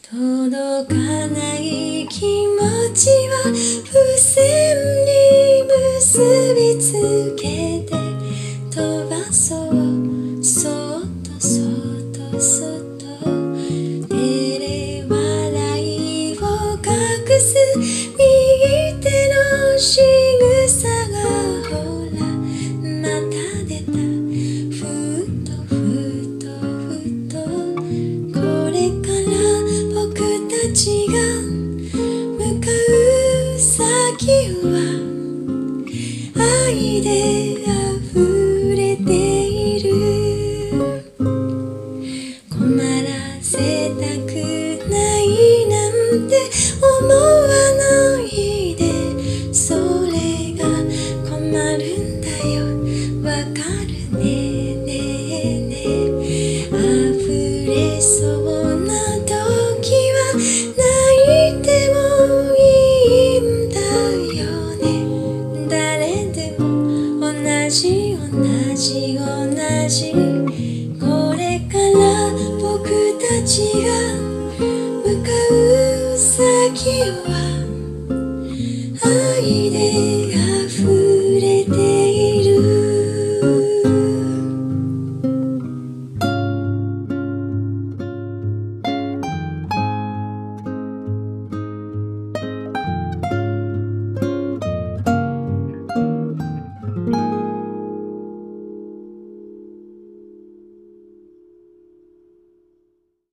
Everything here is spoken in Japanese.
届かない気持ちは付箋に結びつけて飛ばそう。そっとそっとそっと照れ笑いを隠す右手の仕草がほらまた出た。ふっとふっとふっとこれから僕たちが向かう先は愛で溢れている。困らせたくないなんて思わないで。それが困るんだよ。わかるね。ねえねえ溢れそうな時は泣いてもいいんだよね。誰でも同じ同じ同じ。これから僕たちが